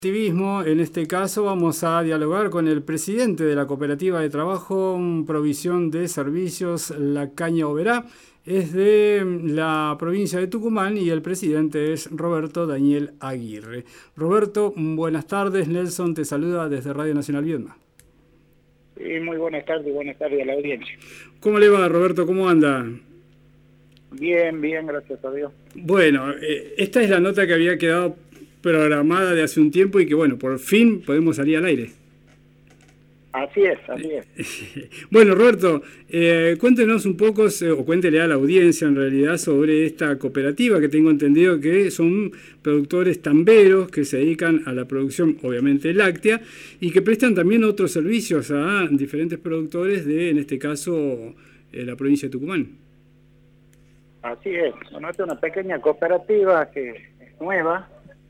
Activismo, en este caso vamos a dialogar con el presidente de la Cooperativa de Trabajo Provisión de Servicios La Caña Oberá. Es de la provincia de Tucumán y el presidente es Roberto Daniel Aguirre. Roberto, buenas tardes. Nelson te saluda desde Radio Nacional Viedma. Muy buenas tardes a la audiencia. ¿Cómo le va, Roberto? ¿Cómo anda? Bien, gracias a Dios. Bueno, esta es la nota que había quedado programada de hace un tiempo y que, bueno, por fin podemos salir al aire. Así es. Bueno, Roberto, cuéntenos un poco, o cuéntele a la audiencia en realidad, sobre esta cooperativa que tengo entendido que son productores tamberos que se dedican a la producción, obviamente, láctea, y que prestan también otros servicios a diferentes productores de, en este caso, la provincia de Tucumán. Así es. Bueno, esta es una pequeña cooperativa que es nueva.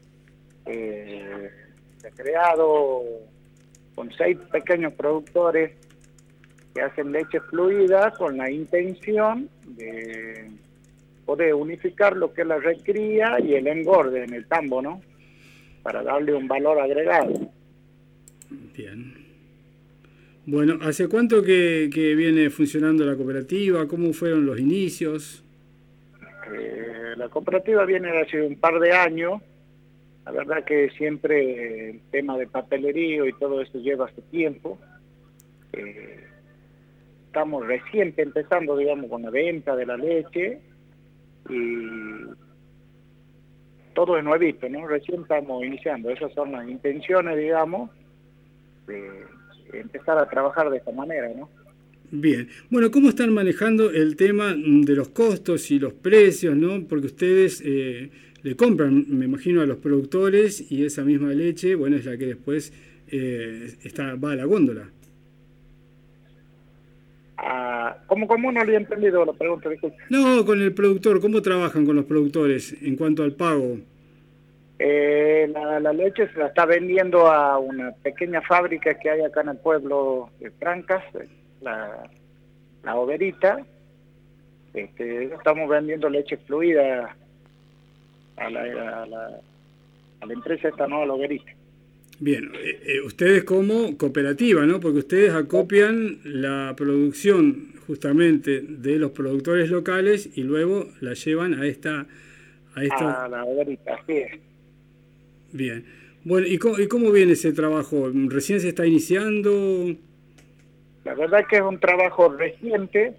Se ha creado con 6 pequeños productores que hacen leche fluida con la intención de poder unificar lo que es la recría y el engorde en el tambo, ¿no? Para darle un valor agregado. Bien. Bueno, ¿hace cuánto que viene funcionando la cooperativa? ¿Cómo fueron los inicios? La cooperativa viene de hace un par de años. La verdad que siempre el tema de papelería y todo eso lleva su tiempo. Estamos recién empezando, digamos, con la venta de la leche y todo es nuevito, ¿no? Recién estamos iniciando. Esas son las intenciones, digamos, de empezar a trabajar de esta manera, ¿no? Bien. Bueno, ¿cómo están manejando el tema de los costos y los precios, no? Porque ustedes le compran, me imagino, a los productores y esa misma leche, bueno, es la que después va a la góndola. ¿Cómo no había entendido la pregunta? Disculpe. No, con el productor. ¿Cómo trabajan con los productores en cuanto al pago? La leche se la está vendiendo a una pequeña fábrica que hay acá en el pueblo de Trancas, la Oberita. Estamos vendiendo leche fluida a la empresa esta, ¿no? A la Oberita. Bien, ustedes como cooperativa, ¿no? Porque ustedes acopian la producción justamente de los productores locales y luego la llevan a esta... A la Oberita, así es. Bien. Bueno, ¿y cómo viene ese trabajo? ¿Recién se está iniciando? La verdad que es un trabajo reciente.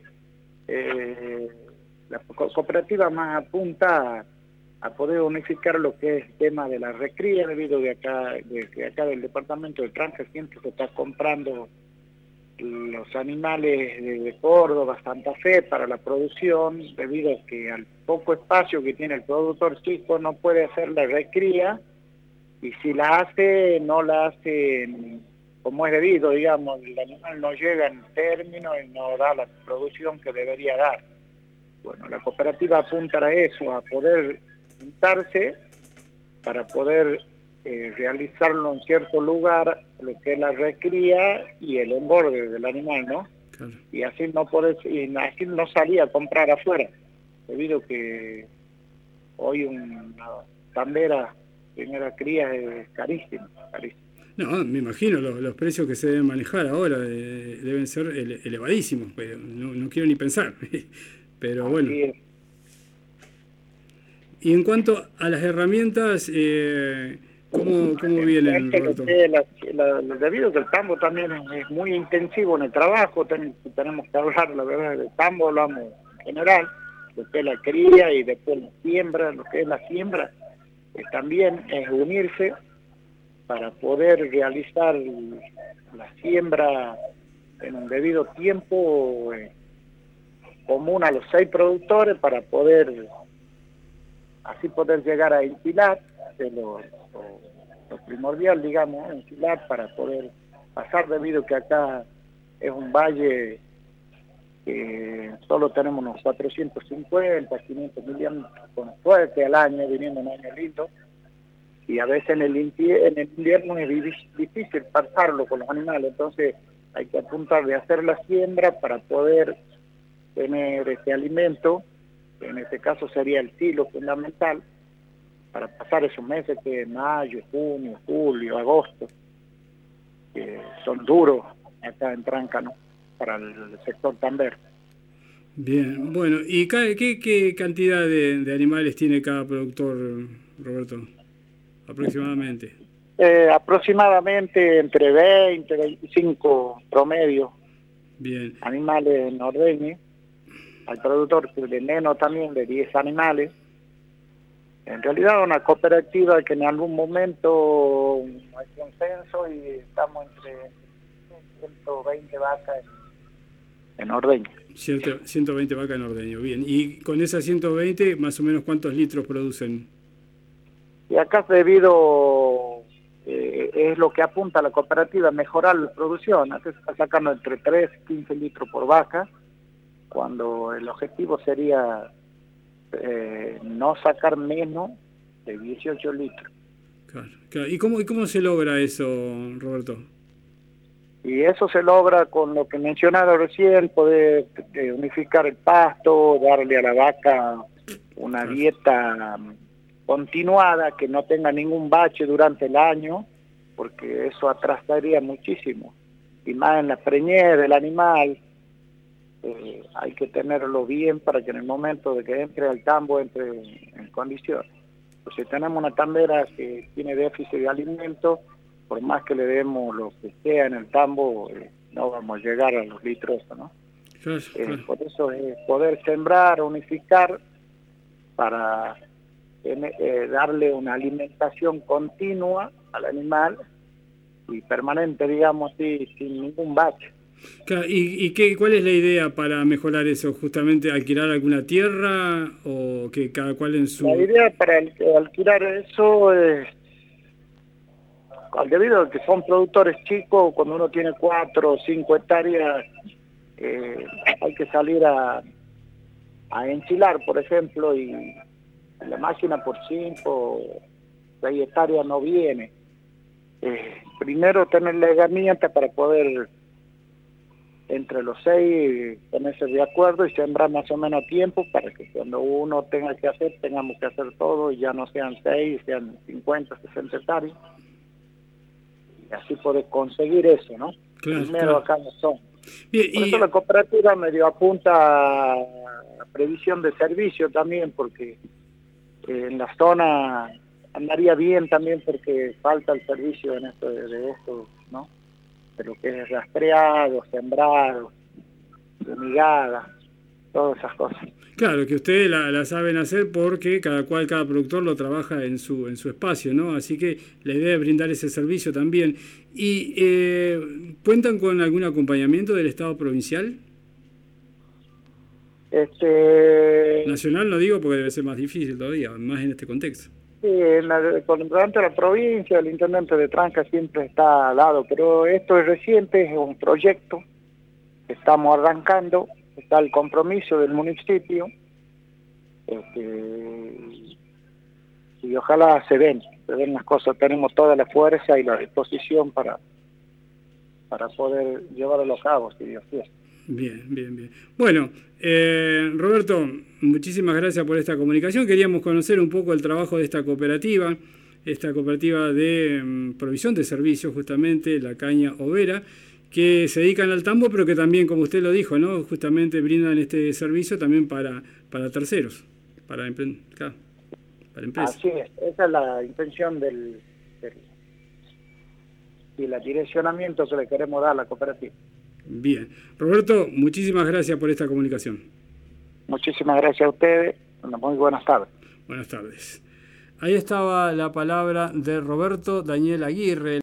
La cooperativa más apunta a poder unificar lo que es el tema de la recría, debido de acá del departamento de Trancas siempre se está comprando los animales de Córdoba, Santa Fe para la producción, debido a que al poco espacio que tiene el productor chico no puede hacer la recría, y si la hace, no la hace como es debido, digamos, el animal no llega en término y no da la producción que debería dar. Bueno, la cooperativa apunta a eso, a poder juntarse para poder realizarlo en cierto lugar, lo que es la recría y el engorde del animal, ¿no? Claro. Y así así no salía a comprar afuera, debido a que hoy una tambera primera cría es carísima. No, me imagino, los precios que se deben manejar ahora deben ser elevadísimos, pero no quiero ni pensar. Pero bueno. Y en cuanto a las herramientas, ¿cómo vienen, Roberto? Debido a que el tambo también es muy intensivo en el trabajo, tenemos que hablar, la verdad, del tambo, hablamos en general, lo que es la cría y después la siembra, lo que es la siembra, también es unirse para poder realizar la siembra en un debido tiempo común a los 6 productores para poder llegar a enfilar, lo primordial, digamos, enfilar para poder pasar, debido a que acá es un valle que solo tenemos unos 450, 500 millones con suerte al año, viniendo un año lindo, y a veces en el invierno es difícil pasarlo con los animales, entonces hay que apuntar de hacer la siembra para poder tener este alimento, en este caso sería el silo fundamental, para pasar esos meses que mayo, junio, julio, agosto, que son duros acá en Tranca, ¿no? Para el sector tambero. Bien, bueno, ¿y qué cantidad de animales tiene cada productor, Roberto? Aproximadamente. Aproximadamente entre 20 y 25 promedio Bien, animales en ordeñe. Al productor de menos también de 10 animales. En realidad una cooperativa que en algún momento hay consenso y estamos entre 120 vacas en ordeño. 120 vacas en ordeño, bien. Y con esas 120, más o menos, ¿cuántos litros producen? Y acá debido, es lo que apunta a la cooperativa, mejorar la producción. Acá se está sacando entre 3 y 15 litros por vaca, cuando el objetivo sería no sacar menos de 18 litros. Claro, claro. ¿Y cómo se logra eso, Roberto? Y eso se logra con lo que mencionaba recién, poder unificar el pasto, darle a la vaca una dieta continuada, que no tenga ningún bache durante el año, porque eso atrasaría muchísimo. Y más en la preñez del animal, hay que tenerlo bien para que en el momento de que entre al tambo entre en condiciones. Pues si tenemos una tambera que tiene déficit de alimento, por más que le demos lo que sea en el tambo, no vamos a llegar a los litros, ¿no? Claro, claro. Por eso es poder sembrar, unificar, para darle una alimentación continua al animal y permanente, digamos así, sin ningún bache. Claro, ¿cuál es la idea para mejorar eso? ¿Justamente alquilar alguna tierra o que cada cual en su...? La idea para alquilar eso es, debido a que son productores chicos, cuando uno tiene 4 o 5 hectáreas, hay que salir a enchilar, por ejemplo, y la máquina por 5 o 6 hectáreas no viene. Primero tener la herramienta para poder entre los 6 ponerse de acuerdo y sembrar más o menos a tiempo, para que cuando uno tenga que hacer, tengamos que hacer todo y ya no sean 6, sean 50, 60 hectáreas. Y así poder conseguir eso, ¿no? Claro, Primero claro. acá no son. Bien, Por eso la cooperativa medio apunta a previsión de servicio también, porque en la zona andaría bien también, porque falta el servicio en esto de esto, ¿no? De lo que es rastreado, sembrado, fumigada, todas esas cosas. Claro, que ustedes la saben hacer porque cada productor lo trabaja en su espacio, ¿no? Así que la idea es brindar ese servicio también. ¿Y cuentan con algún acompañamiento del Estado provincial? Nacional no digo porque debe ser más difícil todavía, más en este contexto. Sí, con el intendente de la provincia, el intendente de Tranca siempre está al lado, pero esto es reciente, es un proyecto que estamos arrancando, está el compromiso del municipio, y ojalá se den las cosas. Tenemos toda la fuerza y la disposición para poder llevarlo a cabo, si Dios quiere. Bien, bien, bien. Bueno, Roberto, muchísimas gracias por esta comunicación. Queríamos conocer un poco el trabajo de esta cooperativa de provisión de servicios, justamente, la Caña Overa, que se dedican al tambo, pero que también, como usted lo dijo, ¿no? Justamente brindan este servicio también para terceros, para empresas. Así es, esa es la intención del direccionamiento que le queremos dar a la cooperativa. Bien. Roberto, muchísimas gracias por esta comunicación. Muchísimas gracias a ustedes. Muy buenas tardes. Buenas tardes. Ahí estaba la palabra de Roberto Daniel Aguirre.